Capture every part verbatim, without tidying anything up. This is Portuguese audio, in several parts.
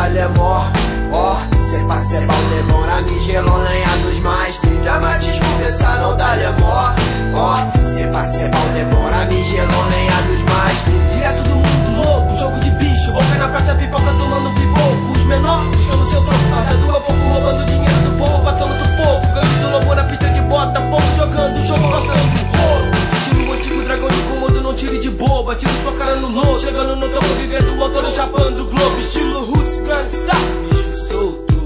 dá-lhe mó. Ó, cê pra ser bom demora, Migelon, lenha dos mais. Diamantes começar, não dá-lhe mó. Ó, cê pra ser bom demora, Migelon, lenha dos mais. Direto do mundo louco, jogo de bicho. Boca na praça, pipoca tomando pipoco. Os menores buscando seu troco, cada do a pouco roubando dinheiro do povo, passando sufoco. Ganho do lobo na pista de bota, povo jogando, o jogo passando rolo. Tiro o antigo dragão de cômodo, não tire de boba. Tiro sua cara no low, chegando no topo, vivendo o autor chapando o globo. Estilo roots, gangsta, bicho solto.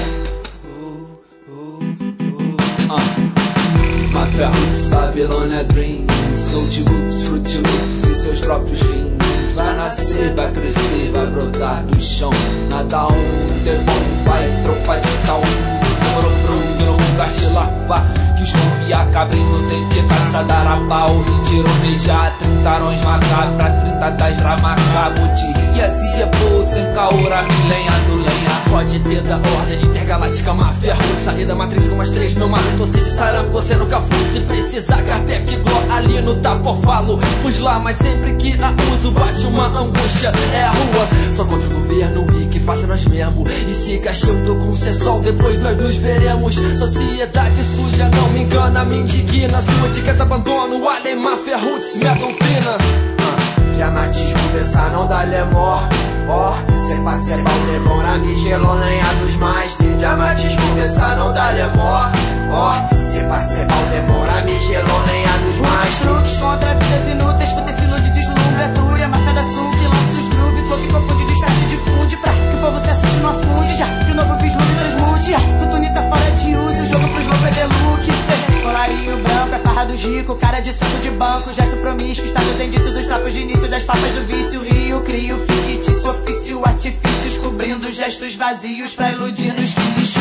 Máfia Roots, Babilônia Dreams, notebooks, Fruit Loops e seus próprios fins. Vai nascer, vai crescer, vai brotar do chão. Nada um, demônio, vai tropa de tal. Demorou pro não gaste lava. Que os come acabem no tempo e caça darabá. O retiro beijar, trintarões macabra, trinta das ramacabo. Tiria, pô, sem caora, lenha do lenha. Pode ter da ordem intergaláctica, máfia Roots. Saída matriz com mais três no mar. Tô se disparando, você nunca foi. Se precisar, Garpec, Gló, ali no tapo falo. Pus lá, mas sempre que a uso bate uma angústia. É a rua, só contra o governo e que faça nós mesmo. E siga achando com ser sol, depois nós nos veremos. Sociedade suja, não me engana, me indigna. Sua etiqueta abandono, além máfia Roots, minha doutrina. Diamantes começar, não dá-lhe mó. Ó, cê pra ser bom demora, Migelon, lenha dos mais. Diamantes começar, não dá-lhe mó. Ó, cê pra ser bom demora, Migelon, lenha dos mais. Truques contra vidas inúteis, potência de deslumbre, a fúria, máfia da sul, que lança os groove, flow que confunde, desperte e difunde. Pra que o povo se assiste não afunde, já que o novo vislumbre transmute. Tutunita fora de uso, o jogo pros loucos é deluxe. Colarinho branco, é farra dos ricos, cara de santo de banco, gesto promíscuo, status indício dos trapos de início, das papas do vício. Rio, crio, fictício, ofício, artifícios, cobrindo gestos vazios pra iludir nos lixo.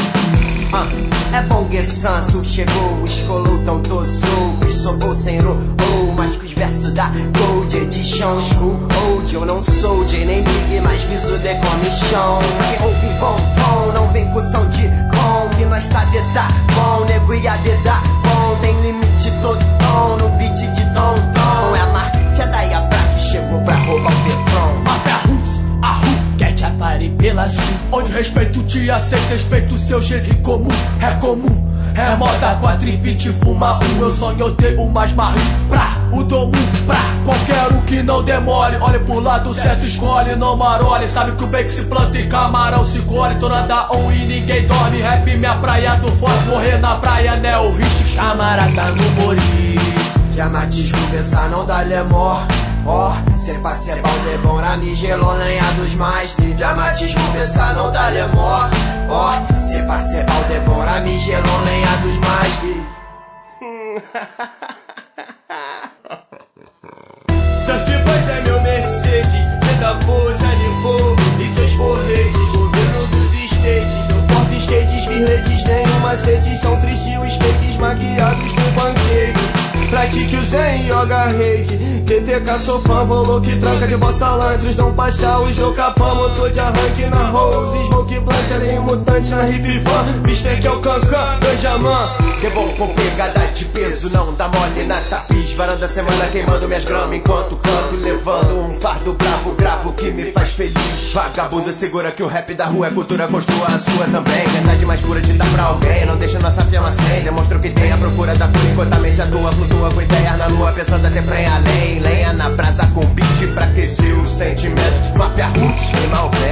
Uh, é bom que Sansu chegou, escolou tão tosou, sobou sem ro, oh, mas que os versos da Gold Edition, School Old, eu não sou J nem Big, mas viso de comichão. Quem ouve bom tom, não vem com som de com, que nós tá de tá bom, nego e a de da bom, tem limite todo tom, no beat de tom tom, é a máfia da Iabra que chegou pra roubar o Pefron. Máfia Roots, a Ru, quer te apare pela sul. Onde respeito te aceita, respeito seu jeito comum, é comum. É moda, quadripite, fuma um. Meu sonho eu dei o mais marrom pra o domu, pra qualquer um que não demore. Olhe por lado certo, escolhe, não marole. Sabe que o bacon se planta e camarão se colhe. Tô nada on e ninguém dorme. Rap minha praia do forte, morrer na praia, né? O risco, camarada, não morir. Diamantes começar, não dá-lhe mó. Ó, cê pra ser bom demora, Migelon, lenha dos mais. Diamantes começar, não dá-lhe mó. Ó, cê pra ser bom demora, Migelon, lenha dos mais. Surf Boys é meu Mercedes, cê dá força, limpou e seus porretes. Governo dos estates, não porta skates, virretes, nenhuma sede. São tristes os fakes maquiados com pancake. Pratique o Zen Yoga Reiki. T T K sou fã, volou que tranca de vossa lantros. Dom Pachá, os do capão, motor de arranque na Rose. Smoke Blunt, além mutante na hip van. Mistake é o Cancan, Benjamin. Devolvo com pegada de peso, não dá mole na tapiz. Varanda semana queimando minhas gramas enquanto canto, levando um fardo bravo, gravo que me faz feliz. Vagabundo segura que o rap da rua é cultura, construa a sua também. Verdade mais pura de dar pra alguém, não deixa nossa fiama sem. Demonstra que tem a procura da cura enquanto a mente atua, flutua com ideias na lua, pensando até pra ir além. Lenha na brasa com beat pra aquecer os sentimentos. Máfia Roots, queima o vento.